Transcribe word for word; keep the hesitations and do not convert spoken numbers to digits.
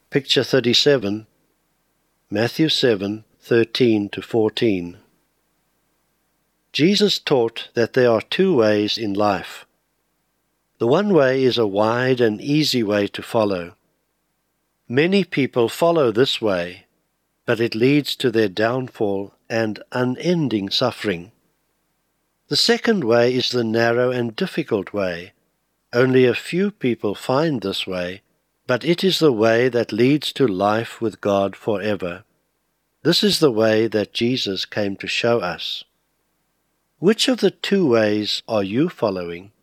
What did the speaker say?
Picture thirty-seven, Matthew seven, thirteen to fourteen. Jesus taught that there are two ways in life. The one way is a wide and easy way to follow. Many people follow this way, but it leads to their downfall and unending suffering. The second way is the narrow and difficult way. Only a few people find this way, but it is the way that leads to life with God forever. This is the way that Jesus came to show us. Which of the two ways are you following?